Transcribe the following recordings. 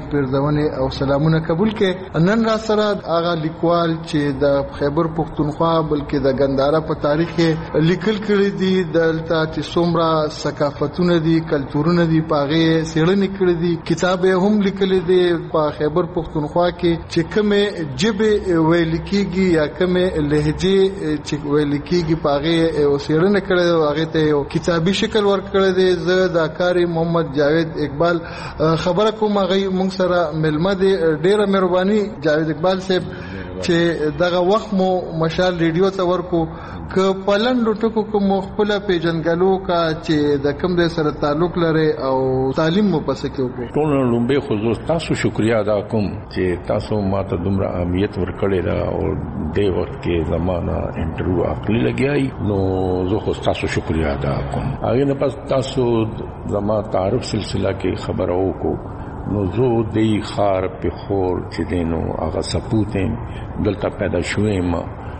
پیرزونې او سلامونه قبول کړي. نن را سره هغه لیکوال چې د خیبر پښتونخوا بلکې د ګندهارا په تاریخ کې لیکل کړي دي، دلته چې څومره ثقافتونه دي، کلتورونه دي، پاغه سیړنې کړي دي، کتاب هم لیکل دي په خیبر پښتونخوا کې چې کومه جبه ویل کېږي یا کومه لهجه چې ویل کېږي پاغه او سیړنې کړي، هغه ته کتابي شکل ورکړی دی. زه د کاری محمد جاوید اقبال خبره کوم، هغه مونږ سره ملمه دی. ډیره مهرباني جاوید اقبال صاحب چې دغه وخت مو مشال ریډیو ته ورکو که پلند ټکو کوم خپل پیجنګلو کا چې د کوم د سره تعلق لري او تعلیم مو پس کې وکړو. ټول لومبه خو تاسو شکریا ادا کوم چې تاسو ماته دومره اهمیت ورکړی دا او د وخت کې زمانہ انټرویو اخلي لګیای نو زه خو تاسو شکریا ادا کوم. هغه نه پس تاسو زما تعارف سلسله کې خبر او کو نو زه د خار په خور چې دینو هغه سپوتم دلته پیدا شوم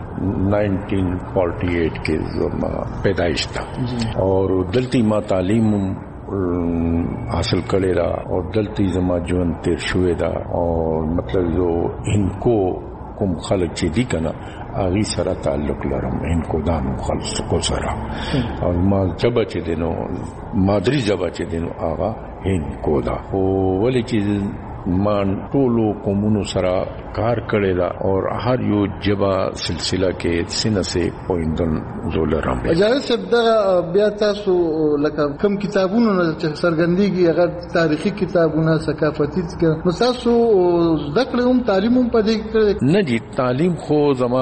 1948 کې زما پیدائش تا اور دلتی ما تعلیم حاصل کړی دا او دلتی زما ژوند تیر شوی دا اور مطلب جو انکو کوم خلک چې دي کنه هغه سره تعلق لرم انکو دانو خلکو سره او ما جبه چې دینو مادری جبه چې دینو هغه انکو دا او ولې چې ما ټولو قومونو سره کار کړی دا اور هر یو جبا سلسله کې سینه سه پوینټن زولرم. اجازه صاحب دا بیا تاسو لکه کوم کتابونو چې سرګندېږي هغه تاریخي کتابونه ثقافتي نو تاسو ذکر هم تعلیم هم پدې کړی نه جی تعلیم خو زما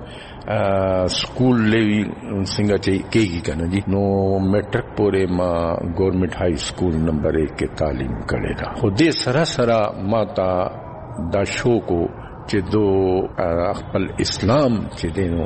سکول لیوی څنګه چې کېږي کنه جی نو میټرک پورې ما ګورنمنت های سکول نمبر 1 کې تعلیم کړې ده. خو دې سره سره ما تا دا شو کو چې دو خپل اسلام چې دینو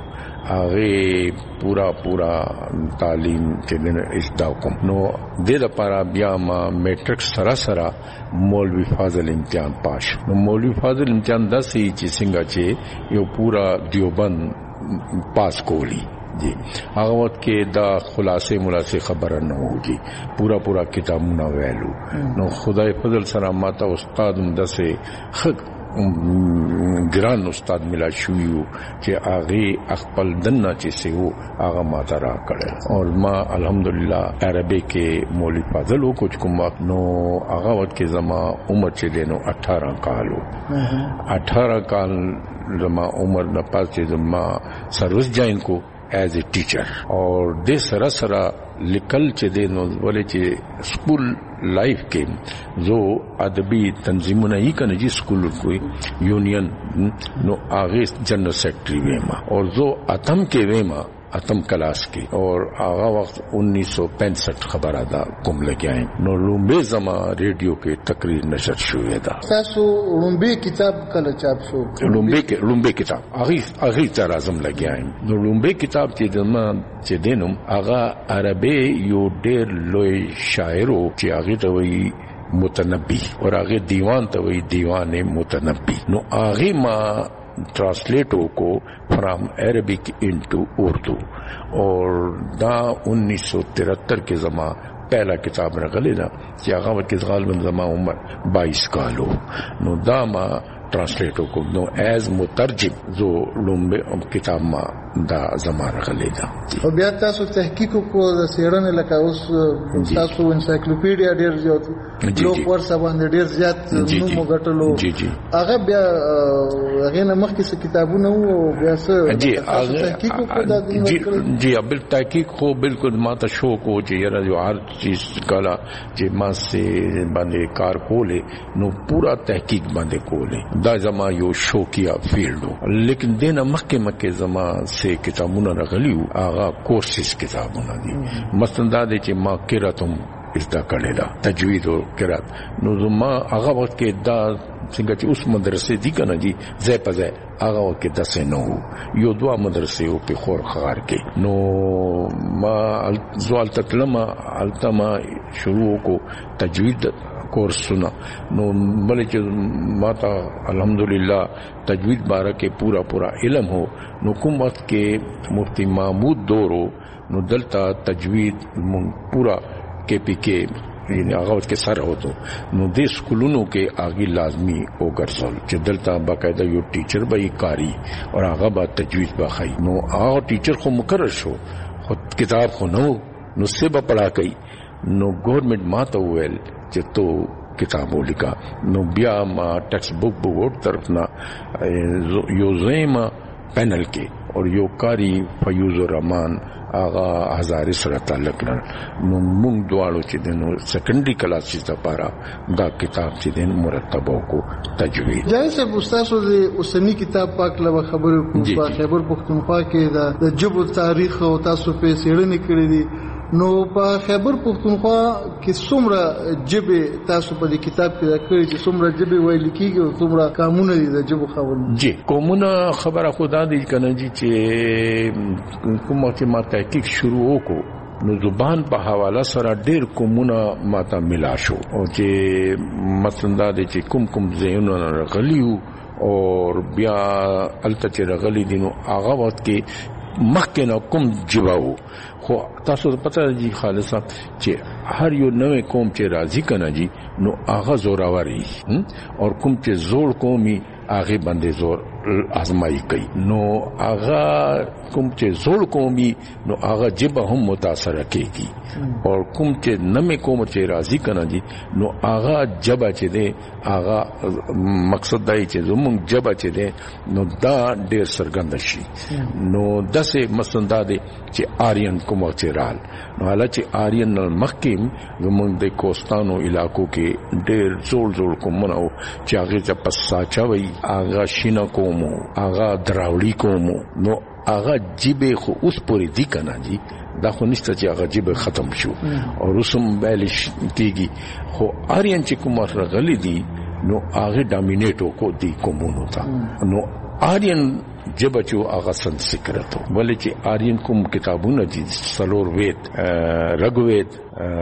هغه پورا تعلیم چې دینو ازدا کوم نو دې لپاره بیا ما میټرک سره سره مولوی فاضل امتحان پاش. نو مولوی فاضل امتحان داسې چې څنګه چې یو پورا دیوبند پاس کولی جی هغه وخت کې دا خلاصه خبره نه وږي پورا کتابونه ویلو نو خدای فضل سره ماته استاد دسه خد ګران استاد ملا شویو چې هغه خپل دنه چې سیو هغه ماته را کړل او ما الحمدلله عربی کې مولوی فاضل او کوم وخت نو هغه وخت کې زما عمر چې دینو 18 کالو 18 کال زما عمر نه پاتې زما سروس جاین کو ایز ا ټیچر اور د سره سره لیکل چې دینو ولې چې سکول لائف کې زو ادبی تنظیمونه یې کنه جی سکول کوئی یونین نو هغه جنرل سیکرٹری وېما اور زو اتم کې وېما اتم کلاس کې اور هغه وخت 1965 خبره ده کوم لګیایم نو لومبه زما ریډیو کې تقریر نشر شوې ده. تاسو لومبه کتاب کله چاپ شو؟ لومبه کتاب هغه تر اعظم لګیایم نو لومبه کتاب چې دما چې دینم هغه عربي یو ډېر لوی شاعر او چې هغه ته وی متنبی اور هغه دیوان ته وی دیوان متنبی نو هغه ما ट्रांसलेट को from Arabic into Urdu और दा 1973 के जमा पहला किताब रगले ना कि आगावत के गालबन जमा उम्र 22 कालो नो दामा ट्रांसलेट को नो एज मुतरजिम जो लुम्बे किताब मा دا زماره غلیدا او بیا تاسو تحقیق کو د سیړنې لکه اوس تاسو انسایکلوپیډیا ډیر زیات لوک ورسره باندې ډیر زیات نوم غټلو هغه بیا هغه نه مخکې څه کتابونه وو بیا څه تحقیق کو دا جی ابل تحقیق خو بالکل ماته شو کو چې یاره جو هر چیز کلا چې ما سه باندې کار کولې نو پورا تحقیق باندې کولې دا زما یو شوقیا فیلډ لیکن دینه مخکې زما سے کتابونه راغلیو هغه کورسز کتابونه دي مثلا دا چې ما قراتم ازدا کړل دا تجوید او قرات نو ما هغه وخت کې دا څنګه چې اوس مدرسې دي کنه جی زې په زې هغه وخت کې داسې نو یو دوا مدرسې او په خور خار کې نو ما زوال تکلمه التما شروع کو تجوید کورس سنا نو بلې چې ماته الحمدلله تجوید بارے کې پورا علم ہو نو کوم وخت کې مفتی محمود دورو نو دلتا تجوید پورا کے پی کے یعنی هغه وخت کې سره وته نو د سکولونو کې هغه لازمی وګرځول چې دلته باقاعده یو ټیچر به کاری او هغه به تجوید به خای نو هغه ټیچر خو مقرر شو خو کتاب خو نو څه به پڑھا کوي نو ګورنمنت ماته وویل چې تو کتابو لیکا نو بیا ما ټیکسټ بک بورډ طرفنا یو زما پینل کې او یو کاری فیوز الرحمن آغا هزاري سره تعلق لري نو موږ دواړو چې دنو سیکنډري کلاس چې لپاره دا کتاب چې دین مرتب کو تجوید جایسه استادو د اوسنی کتاب پاک له خبرو په خیبر پختونخوا کې د جبر تاریخ او تاسو په سیړنی کړی دي نو په خیبر پختونخوا کې څومره جبه تاسو په دې کتاب کې راکړی چې څومره جبه ویل کیږي او څومره قانون دي د جبه خبرو جی کومه خبره خدا دې کنه جی چې کومه چې ما تحقیق شروع وکړو نو زبان په حواله سره ډېر کومونه ماته ملا شو او چې مثلا د چې کوم زینونه رغلیو او بیا الته چې رغلی دي نو هغه وخت کې مخکې نو کوم جواو خو تاسو ته پته دي خالصا چې هر یو نوې قوم چې راځي کنه جی نو هغه زوراوري او کوم چې زوړ قومي هغه باندې زور ازمایي کوي نو هغه کوم چې زوړ قومي نو هغه جبه هم متاثر کیږي او کوم چې نوې قوم چې راځي کنه جی نو هغه جبه چې دی هغه مقصد دی چې زموږ جبه چې دی نو دا ډېر څرګند شي نو داسې مسنده دی چې آریان کوم چرال نو حالا چې آریان مخکیم زموږ د کوستانو علاقو کې ډېر زوړ کومونه او چې هغه ته پساچا وي هغه شینه کومو هغه دراوړي کومو نو هغه جيبه خو اوس پورې دی کنه جی دا خو نشته چې هغه جيبه ختم شو او رسوم بیلش کیږي خو آریان چې کوم راغلي دي نو هغه ډامینیټو کو دی کومونو تا نو آریان جبه چې هغه سنسکرت ولې چې آریان کوم کتابونه دي سلور وید رګوید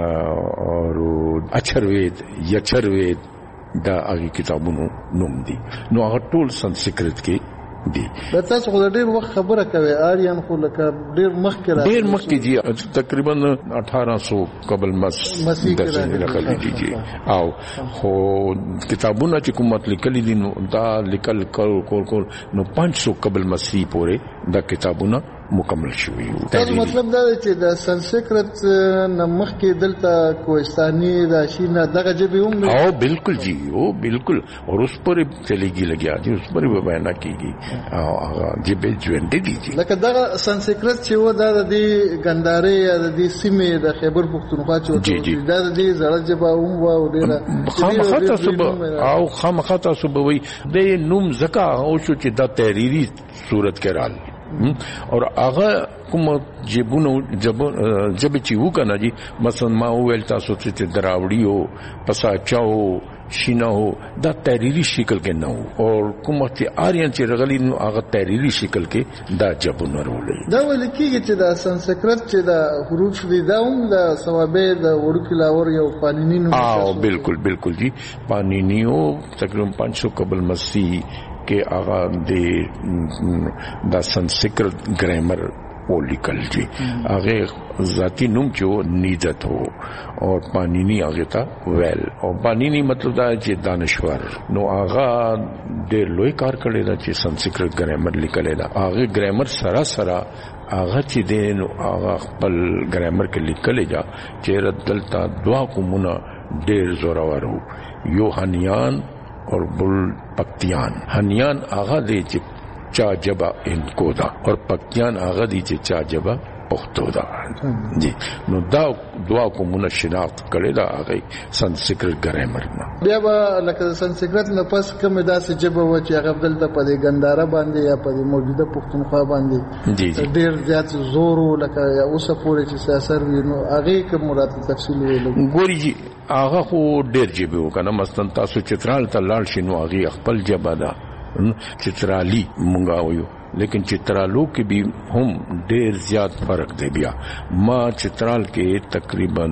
او اچروید یچروید دا هغه کتابونو نوم دي نو هغه ټول سنسکرت کې دي دا تاسو خو ډېر وخت خبره کوي آریان خو لکه ډېر مخکې دي تقریبا 1800 قبل مسیح راغلي دي او خو کتابونه چې کومه لیکلي دي نو دا لیکل کول نو 500 قبل مسیح پورې دا کتابونه مکمل شوی دا مطلب دا چې د سنسکرت نمخ کې دلته کوهستاني د شینه دغه جبه هم او بالکل جی او بالکل اور اس پر چلیږي لګیا دي اس پر به بیان کیږي او هغه جبه ژوند دي لکه دغه سنسکرت چې و د دې ګندارې یا د دې سیمې د خیبر پختونخوا چې دا د دې زړه جبه هم و او ډیره خامخا تاسو به وي د نوم زکا او شو چې د تحریری صورت کې رال اور هغه کوم جبونو جب چې وکنه جی مثلا ما ویل تاسو چې دراوړی او پساچاو شیناو دا تحریری شکل کې نه وو او کوم چې آریان چې رغلی نو هغه تحریری شکل کې دا جبونه وروړي دا ول کېږي چې دا سنسکرت چې دا حروف دي دا هم د ثوابه د ورکی لاور یو پانینی نو بالکل جی پانینیو تقریبا 500 قبل مسیح के आगा दे दा संस्कृत ग्रामर वो लिखल जी आगे जाती नुम जो नीदत हो और पानीनी आगे था वेल और पानीनी मतलब दा जे दानश्वर नो आगा दे लोई कार करे दा जे संस्कृत ग्रामर लिखले दा आगे ग्रामर सरा आगा ची दे नो आगा पल ग्रामर के लिखले जा चेर दलता दुआ को मुना देर जोरावर हो यो हनियान और बुल पक्तियान हनियान आगा दे चा जबा इनको दा और पक्तियान आगा दी चा जबा पख्तो दा जी नो दा दुआ को मुना शिनाख्त करे दा आगे संस्कृत ग्रामर ना بیا به لکه سنسکرت نه پس کوم داسې جبه و چې هغه دلته په دې ګنداره باندې یا په موجوده پښتونخوا باندې ډېر زیات زور لکه اوسه پورې چې سیاست وینو هغه کوم مراد تفصیل ویلو ګوري جی هغه خو ډېر جبه وکنه مثلا تاسو چترال ته لاړ شنو هغه خپل جبه ده چترالی مونږه وایو لیکن چترالو کې بھی هم ډېر زیات فرق دی بیا ما چترال کې تقریبا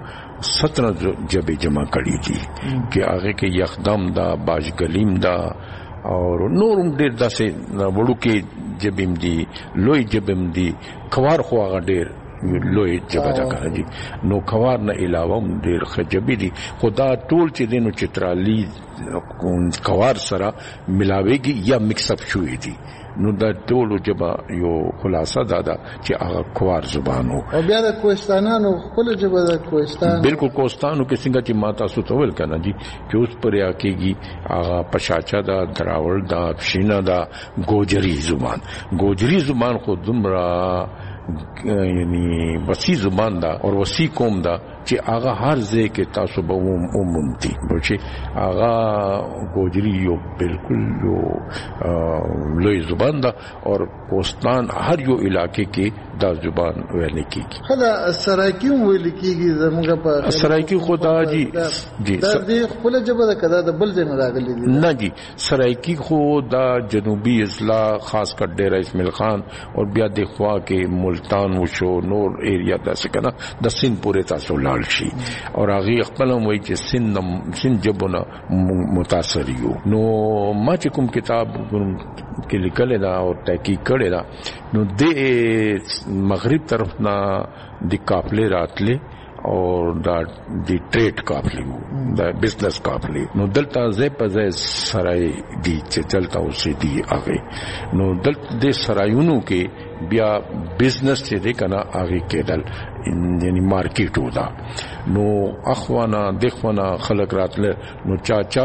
17 جبه جمع کړی دي چې هغه کې یخدم دا باج گلیم دا اور نورم ډېر داسې وړو کې جبیم دي لوی جبیم دي خوار خو هغه ډېر لوی جبه دا کنه جی نو خوار نه علاوه ډیر خجبی دي خدا ټول چې دینو چترالی خوار سره ملاويږي یا مکس اپ شوې دي نو دا ټول جبه یو خلاصه دا چې هغه خوار زبان وو او بیا د کوهستانانو خپل جبه د کوهستان بالکل کوهستانو کې څنګه چې ماته سوتول کنه جی چې اوس پر یا کېږي هغه پشاچا دا دراول دا پښینا دا ګوجری زبان خو دومره یعنی وسیع زبان دا اور وسیع قوم دا چې هغه هر ځای کې تاسو به ومنتي چې هغه ګوجری یو بالکل یو لوی زبان دا اور کوستان هر یو علاقې کې دا زبان ویل کېږي خلا سرایکی ویل کېږي زموږ په سرایکی خدا جی دا دې خپل جبه د کدا د بل ځای نه راغلي دي نه جی سرایکی خو دا جنوبي اضلاع خاص کر ډیره اسماعیل خان اور بیا د خوا کې ملتان وشو نور ایریا داسې کنه د سین پورې تاسو شي اور هغه خپل وایي چې سن جبونه متاثر یو نو ما چې کوم کتاب کې لیکل دا او تحقیق کړی دا نو د مغرب طرف نه د قافلې راتلې اور دا دی ټریډ قافلې دا بزنس قافلې نو دلته زې په زې سرای دی چې دلته اوسې دی هغه نو دلته د سرایونو کې بیا بزنس چې دی کنه هغه کېدل یعنی مارکیټ ودا نو اخوانا دخوانا خلق راتله نو چاچا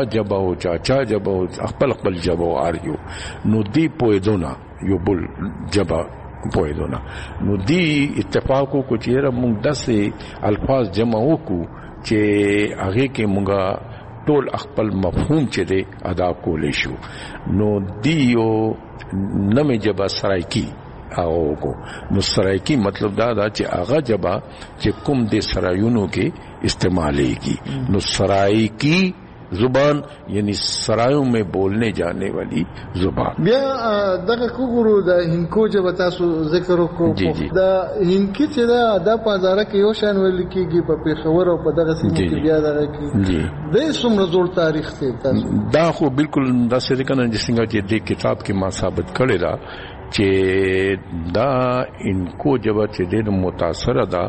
جبو خپل جبو آریو نو دی پویدونا یو بل جبا پویدونا نو دی اتفاقو کو چیرې موږ داسې الفاظ جمع وکړو چې هغه کې موږ ټول خپل مفهوم چې دی ادا کولې شو نو دی یو نمې جبا سرایکی او کو نو سرایکی مطلب دا چې هغه جبا چې کوم د سرایونو کې استعمالېږي نو سرایکی زبان یعنی سرایوں میں بولنے جانے والی زبان بیا دغه کوګورو د هینکو جبه تاسو ذکر وکړو دا هینکی چې دا په هزاره کې یو شان ویل کېږي په پیښور او په دغه سیمه کې بیا دغه کې د څومره زوړ تاریخ دی تاسو دا خو بالکل داسې کنه څنګه چې د کتاب کې ما ثابت کړی دا چې دا انکو جبه چې د متاثر دا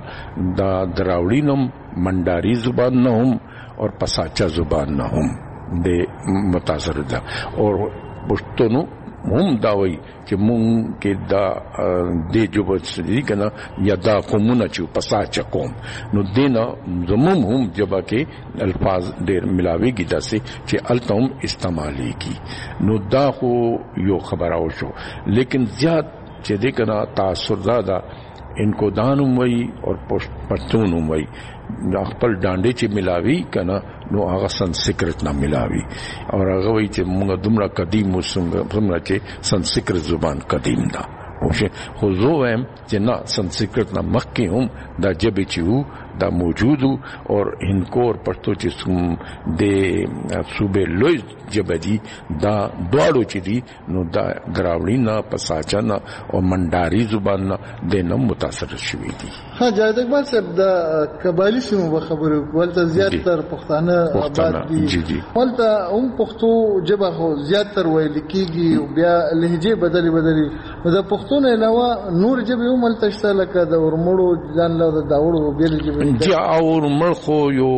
دراوړینم منډاری زبان نه هم اور پساچا زبان نہ ہم دے متاثر دا اور پشتونو هم دا وی چې مونږ کې دا دې جوب سړي کنه یا دا قومونه چې پساچا قوم نو دینا زموم هم جبا کې الفاظ ډېر ملاويږي داسې چې التم استعماليږي نو دا خو یو خبره وشو لیکن زیات چې دې کنه تاثر زیاده انکو دانم وی اور پښتون وی خپل ډانډې چې ملاوي کنه نو هغه سنسکرت نه ملاوي اور هغه وی چې موږ دومره قدیم وسنګ چې سنسکرت زبان قدیم ده خو زه وایم چې نه سنسکرت نه مخکې هم دا جبې چې وو دا موجود اور هندکور پښتو چې د صوبې لوی جبدي دا دواړو چې دي نو دا دراوړینا پساچنا او منډاری زبان نه د نوم متاثر شوي دي ها جاید اکبر صاحب د قبایلی سیمو خبرو ولته زیات تر پښتانه آباد دي ولته هم پښتو جبه خو زیات تر ویل کیږي او بیا لهجه بدلی د پښتو نه علاوه نور جبه هم ولته شته لکه د ورمړو ځان له داوړو بیل جبه جی اور مرخو یو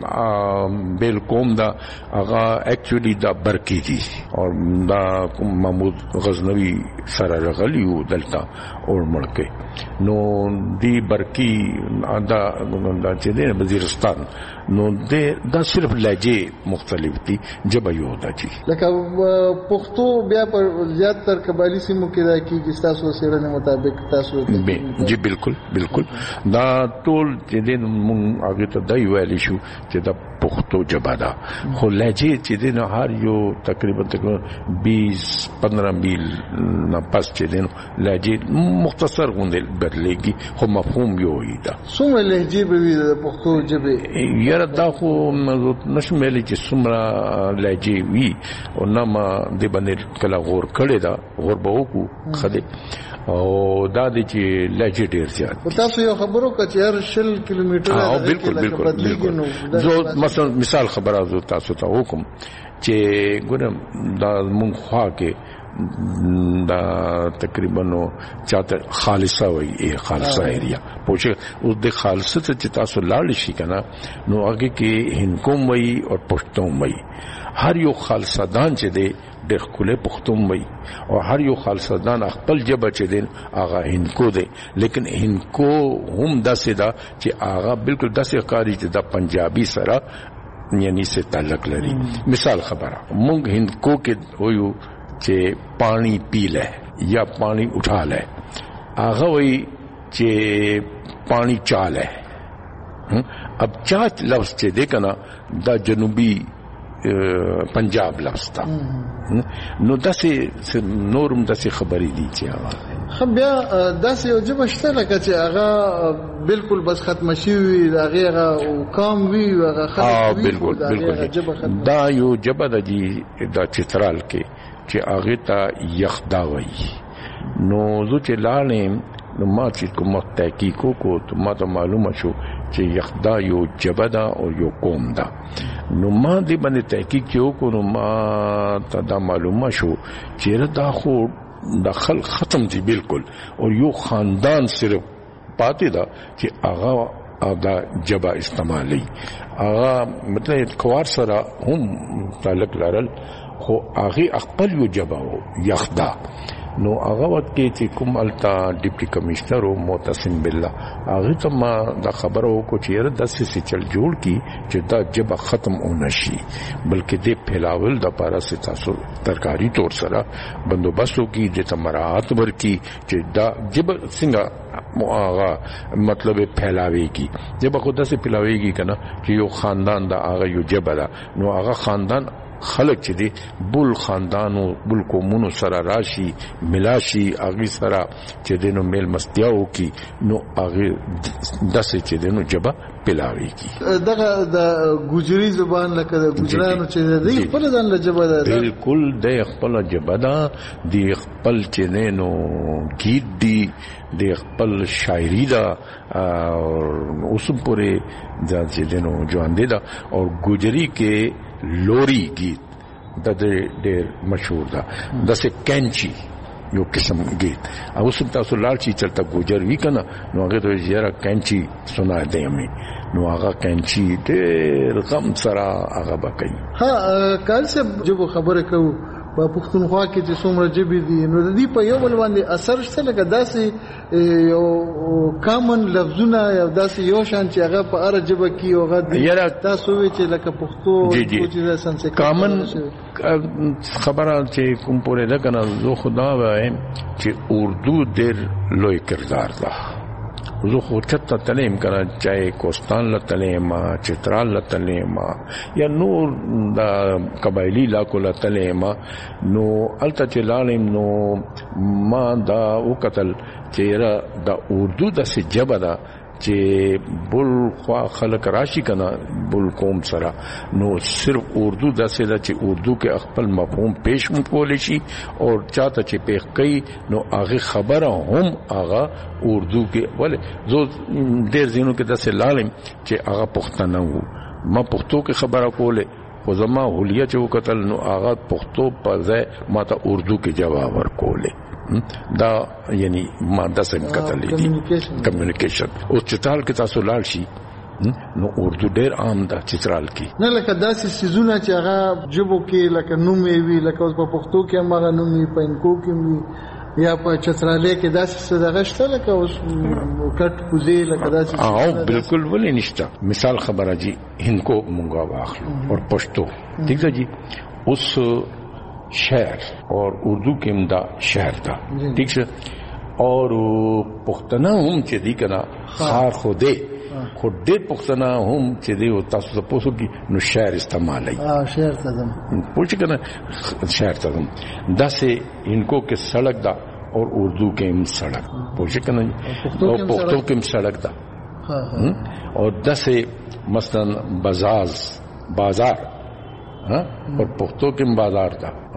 بیل قوم دا هغه اکچولی دا برکی دي اور دا محمود غزنوی سره رغلیو دلتا اور ملکه نو دی برکی دا چې دی وزیرستان نو دا صرف لهجه مختلف دي جبه یو دا چی لکه پښتو بیا پر زیات تر قبایلی سیمو کې دا کیږي تاسو سره مطابق تاسو جی بالکل دا ټول چې دی مونږ هغه ته دی ویل شو چې دا پښتو جبه ده خو لهجه چې دی نه هر یو تقریبا 20-15 میل نه پس چې دی لهجه مختصر غوندل بدلېږي خو مفهوم یو دی دا څومره لهجه به وي د پښتو جبه یاره دا خو نشم ویلی چې څومره لهجه وي او نامه د باندې کله غور کړی دا غور به وکړو خدای او دا د چې لهجه ډیر زیات تاسو یو خبرو کچې هر 10 کیلومتر او بالکل زه مثال خبره زو تاسو ته وکم چې ګورم دا مونږ خوا کې دا تقریبا چاته خالصه وي خالصه ایریا پوښه اوس د خالصه ته تاسو لاړ شي کنه نو هغه کې هندکوم وي او پښتون وي هر یو خالصدان چې دی د خپل پښتون وي او هر یو خالصدان خپل جبه چې دین هغه هندکو دی لیکن هندکو هم داسې دا چې هغه بالکل داسې کاری چې د پنجابي سره یعنی سے تعلق لري مثال خبره مونږ هندکو کې وایو چې پانی پی لے یا پانی اٹھا لے هغه وایي چې پانی چا لے اب چا لفظ چې دی کنه دا جنوبي پنجاب لفظ تا نو داسې نورم داسې خبرې دي چې هغه بیا داسې یو جبه شته لکه چې هغه بالکل بس ختم شوي هغه کام وي هغه خلک بالکل دا یو جبه د جی دا چترال کې چې هغه ته یخدا وایي نو زه چې لاړم نو ما چې کوم تحقیق کو ته ما ته معلومه شو چې یخدا یو جبه ده او یو قوم ده نو ما دې باندې تحقیق وکړو نو ما ته دا معلومه شو چې دا خو دخل ختم دي بالکل او یو خاندان صرف پاتې ده چې هغه دا جبه استعمالي هغه مطلب کوار سره هم تعلق لرل خو هغه خپل یو جبه یخدا نو هغه وخت کې چې کوم التا ډیپټي کمشنر او معتصم بالله هغه ته ما دا خبره وکړه چې یره داسې څه چل جوړ کی چې دا جبه ختم ونشي بلکې دې پھیلاول د پاره سے تاسو ترکاری تور سره بندوبست وکړي د تمرات ورکی چې دا جبه څنګه هغه مطلب پھیلاويږي جبه خود سے پھیلاويږي کنه چې یو خاندان دا هغه یو جبه دا نو هغه خاندان خلق چې دی بل خاندانو بل قومونو سره راشي ملاشي اغي سره چې دینو میل مستیاو کی نو اغي داسې چې دینو جبه پلاوي کی دغه د ګوجري زبان لکه د ګوجرانو چې دی خپل ځان له جبه ده بالکل د خپل جبه ده دی خپل چې نو گیت دی د خپل شاعري ده اوس پورې ځان چې دینو ژوند دي ده او ګوجري کې لوري گیت د ډېر مشهور ده دسه کینچی یو قسم گیت او سم تاسو لال چی چلتا گوجر وی کنه نو هغه ته یاره کینچی سنا دی امي نو هغه کینچی ډېر غم سره هغه بکای ها کال سے جب خبره کو په پښتونخوا کې چې څومره جبې دي نو د دې په یو بل باندې اثر شته لکه داسې یو کامن لفظونه یا داسې یو شان چې هغه په اره جبه کې هغه تاسو وی چې لکه پښتو چې سنسه کامن خبره چې کوم پورې ده کنه زه خدا وایم چې اردو ډېر لوی کردار ده زه خو چته تلیم کنه چاہے کوستان لتلیم چترال لتلیم یا نور دا قبایلی علاقو لتلیم نو الته چلالم نو ما دا وکتل چیرې دا اردو د سجبه دا چې بل خوا خلق راشي کنه بل قوم سره نو صرف اردو داسې ده چې اردو کې خپل مفهوم پیش کول شي او چاته چې پیښ کوي نو هغه خبره هم هغه اردو کې ولې زه ډېر زینو کې داسې لالم چې هغه پښتنه وو ما پښتو کې خبره کوله خو زما هولیه چې وکتل نو هغه پښتو په ځای ماته اردو کې جواب ورکوله دا یعنی ماده څنګه کتلې دي کمیونیکیشن او چترال کې تاسو لاړ شي نو اردو ډېر عام ده چترال کې نه لکه داسې سيزونه چې هغه جبو کې لکه نومې وی لکه په پښتو کې هغه نومې پینکو کې وی یا په چترالې کې داسې صدقه شته لکه اوس کټ پوزي لکه داسې او بالکل ولې نشته مثال خبره جی هندکو مونږه واخلو او پښتو ٹھیک ہے جی اوس شہر اور اردو کے امدا شہر تھا ٹھیک ہے اور پختنا ہم چدی کنا خار خودے خودے پختنا ہم چدی ہوتا سپوسو کی نو شہر استعمال ہے شہر تدم پوچھ کنا شہر تدم دسے ان کو کہ سڑک دا اور اردو کے ام سڑک پوچھ کنا اور پختو کے ام سڑک دا اور دسے مثلا بازار اور پختو کے بازار تھا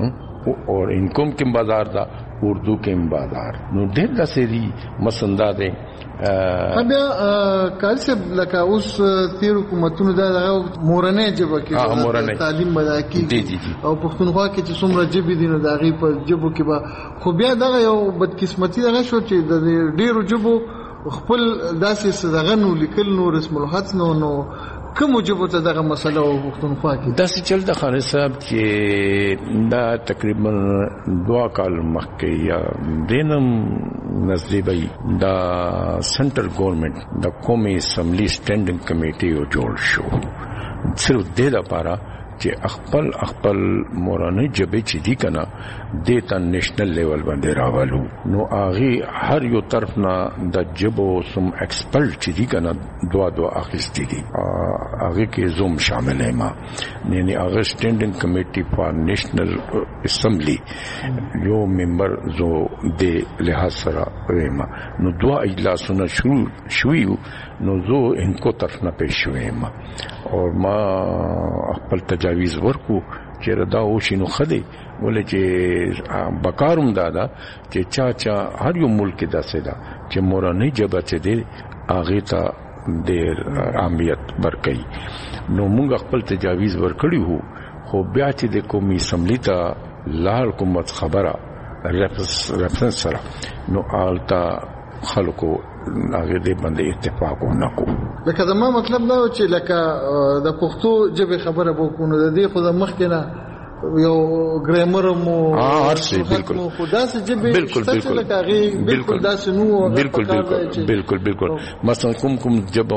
اور انکم کې بازار دا اردو کې بازار نو ډېر داسې دي مسندا ده. بیا کال څه لکه اوس تیر حکومتونو دا مورنۍ ژبه کې تعلیم بدا کیږي او پښتونخوا کې چې څومره ژبې دي نو دا غي په ژبو کې به خو بیا دا یو بدقسمتي دغه شو چې د ډیرو ژبو خپل داسې صدغه نو لیکل نو رسم الخط نو کوم ژبه ته دغه مسله او پښتونخوا کې داسې چل د خالد صاحب چې دا تقریبا 2 کال مخکې یا دینم نزدیبي دا سنټرل ګورنمنت د قومي اسمبلی سټینډینګ کمیټي او جوړ شو صرف د لپاره چې خپل مورانه جبه چې دي کنه د تا نېشنل لیول باندې راوالو نو اغه هر یو طرف نه د جبو سم ایکسپرټ چې دي کنه دوا اخیستي دي اغه کې زوم شامل ما یعنی اغه سټینډینګ کمیټي فار نېشنل اسمبلی یو ممبر زو د لحاظ سره وېما نو دوا اجلاسونه شروع نو زو انکو طرف نه پېښ شوم او ما خپل تجاویز ورکو چې ردا او شنو خدي ولې چې بکاروم دادا چې چا هر یو ملک داسې دا چې مورانه جبه چې دی اغه ته د اهمیت ورکړي نو موږ خپل تجاویز ورکړی وو خو بیا چې د قومي اسمبلی ته لال حکومت خبره رفرنس سره نو آلتا خلکو هغه دې باندې اتفاق ونکو. لکه زما مطلب دا و چې لکه د پښتو ژبه خبره وکړو د دې خو د مخکې نه یو ګرامر مو هرڅه بالکل خدا سے جبه بالکل داس نو بالکل مثلا کوم جب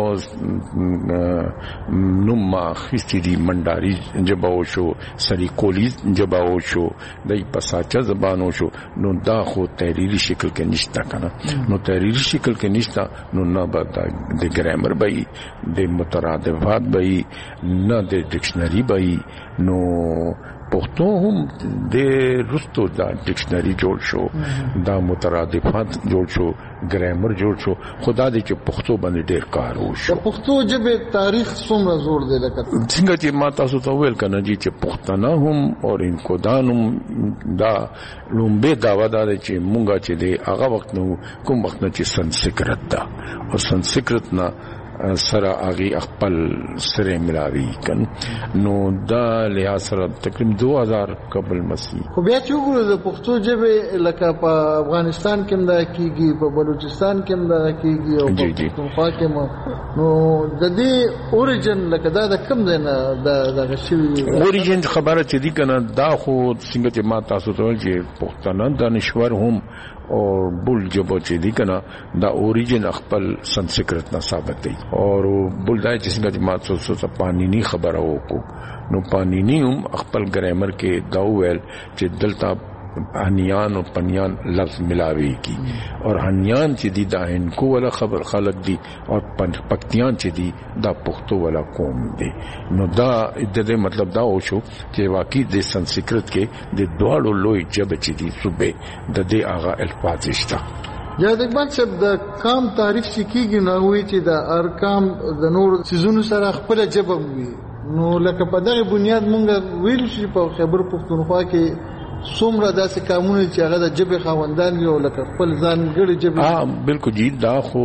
نوما خستي منډاری جبو شو سری کولی جبو شو دای پساچا زبانو شو نو دا خو تحریری شکل کې نشتا کنه نو تحریری شکل کې نشتا نو نه د ګرامر بای د مترادفات بای نه د ډکشنری بای نو پښتو هم د رستو دا ډکشنری جوړ شو دا مترادفات جوړ شو ګرامر جوړ شو خدا دې چې پښتو باندې ډېر کار وشو. پښتو ژبه تاریخ څومره زور دی لکه څنګه چې ما تاسو ته ویل کنه چې پښتانه هم او انکو دانم دا لومبه داوا دا چې مونږه چې دی هغه وخت نو کوم وخت نه چې سنسکرت دا او سنسکرت نه سره اغي خپل سره ملاوي کن نو دا لیا سره تقریبا 2000 قبل مسیح خو بیا چې وګورئ د پښتو ژبه لکه په افغانستان کې دا کیږي په بلوچستان کې دا کیږي او په پښتونخوا کې نو د دې اوریجن لکه دا د کم دی نه د غشي اوریجن خبره چې دي کنه دا خو څنګه چې ما تاسو ته چې پښتانه دانشور هم او بل جبو چې دی کنه دا اوریجن خپل سنسکرت نه ثابت دی او بل دا چې څنګه ما تاسو ته پانینی خبره وکړو نو پانینی هم خپل ګرامر کې دا ویل چې دلته هنیان او پنیان لفظ ملاوي کی اور هنیان چې دی دا انکو ولا خبر خلق دی اور پختیان چې دی دا پښتو ولا قوم دی نو دا د مطلب دا او شو چې واقعي د سنسکرت کې د دوالو لوی جبه چې دی صوبه د دې اغا الفاظ شته. یا د بنسب د کام تاریخ شکیږي نه وي چې د ارقام د نور سيزونو سره خپل جبه وي نو لکه په دغه بنیاد مونږ ویل شي په خبر پښتونخوا کې څومره داسې قانون چې هغه د جبه خاوندان یو لکه خپل ځان ګړي جبه بالکل جی دا خو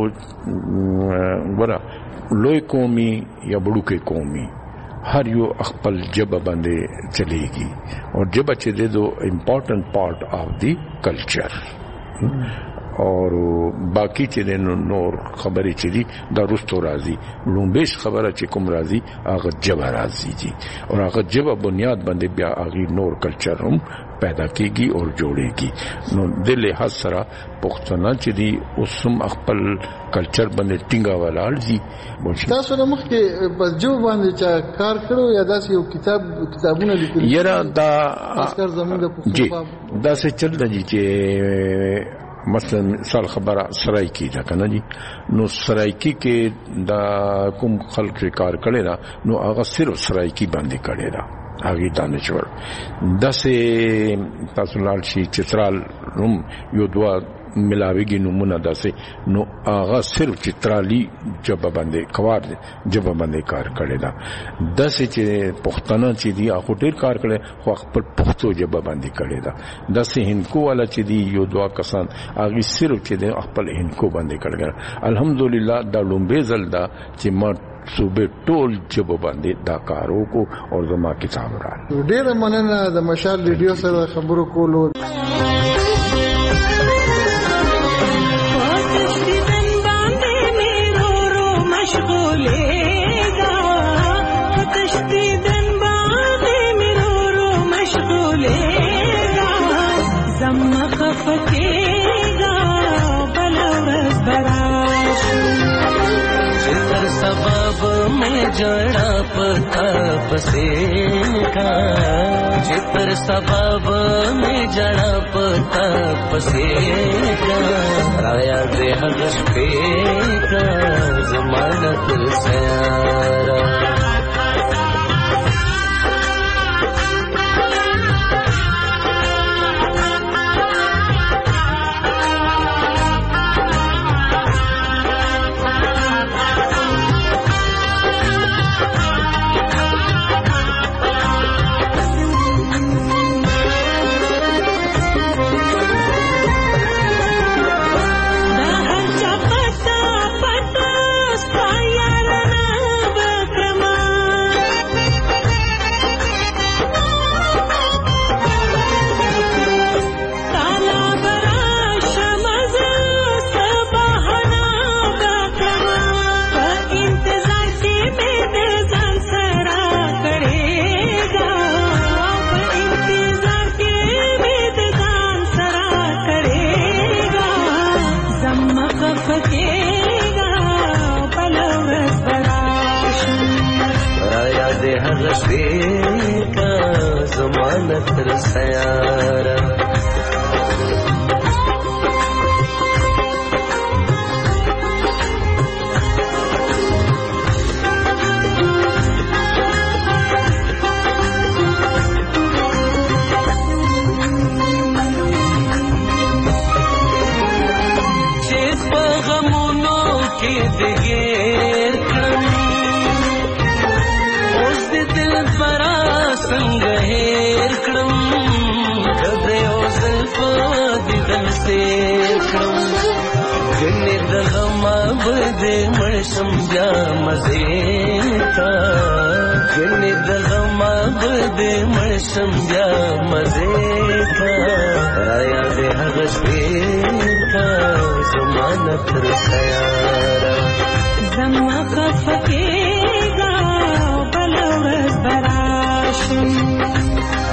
ورا لوی قومي یا بڑوکه قومي هر یو خپل جبه باندې چلےږي او جبه چې د امپورټنٹ پارت اف دی کلچر اور باقی چې نور خبرې چې دي دا رستو راځي لومبیش خبره چې کوم راځي هغه جبه راځي جی اور هغه جبه بنیاد باندې بیا هغه نور کلچر هم پیدا کیږي او جوړيږي نو د لحاظ سره پښتانه چې دي اوسم خپل کلچر باندې ټینګا ولاړ دي. تاسو نو مخکې په جو باندې چې کار کړو یا داسې یو کتابونه لیکل یره دا اسکر زموږ د پښتو دا څه چل دی چې مثلا مثال خبره سرایکی دا کنه جی نو سرایکی کې دا کوم خلک کار کړي دا نو هغه صرف سرایکی باندې کړي دا هغه دانشور داسې تاسو لال شي چترال روم یو دوا ملاویږي نمونه داسې نو هغه صرف چترالی جبه باندې کوار جبه باندې کار کړی دا داسې چې پښتانه چې دی هغه ډیر کار کړي خو خپل پښتو جبه باندې کړی دا داسې هندکو والا چې دی یو دوا کسان هغه صرف چې دی خپل هندکو باندې کړی الحمدلله دا لومبه ځل دا چې ما صوبه ټول جبه باندې دا کارو کو او زما کتاب را ډیر مننه د مشال ریډیو سره خبرو کولو जड़ा पता पसे का जितर सबब में जड़ा पता पसे का राया दे हगश पे का जमानत सयारा زما خفقېږه بله ورځ به راشم